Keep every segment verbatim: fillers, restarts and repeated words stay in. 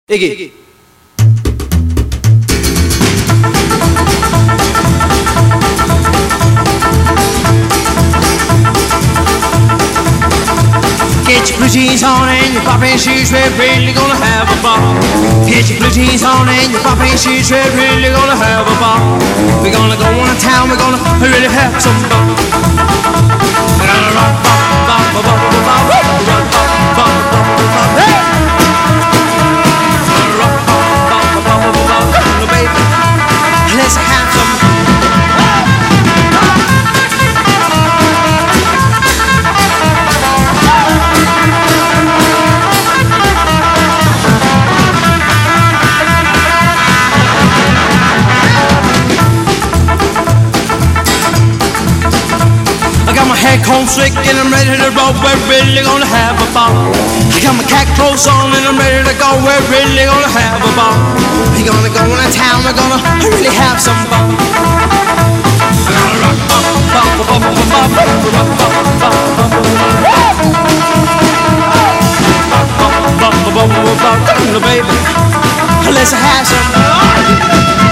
Iggy. Get your blue jeans on and your poppin' shoes, we're really gonna have a ball. Get your blue jeans on and your poppin' shoes, we're really gonna have a ball. We're gonna go on to town, we're gonna really have some fun. We're gonna rock, bop, bop, bop, bop, bop, rock, bop, bop, bop, bop, hey! We're gonna rock, bop, bop, bop, bop, bop, bop, baby. Let's have some fun. Head comb slick and I'm ready to roll. We're really gonna have a ball. I got my cat clothes on and I'm ready to go. We're really gonna have a ball. We're gonna go into town. We're gonna really have some fun. We're gonna rock, bop, bop, bop, bop, bop, bop, rock, bop, bop, bop, bop, bop, bop, bop, bop, baby. Let's have some fun.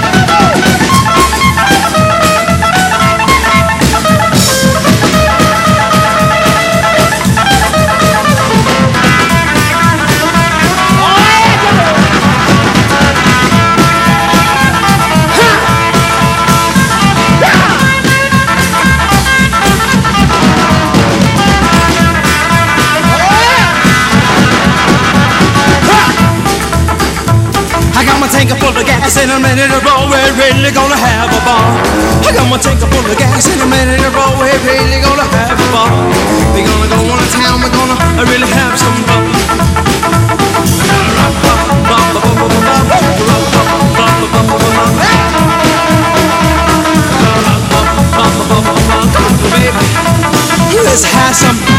Tank full of gas and I'm ready to roll. We're really gonna have a ball. I got my tank full of gas and I'm ready to roll. We're really gonna have a ball. We're gonna go on to town. We're gonna really have some fun. We're gonna rock, bop, bop, bop, bop, bop, bop, rock, bop, bop, bop, bop, bop, bop, hey! Rock, bop, bop, bop, bop, bop, bop, baby. Let's have some.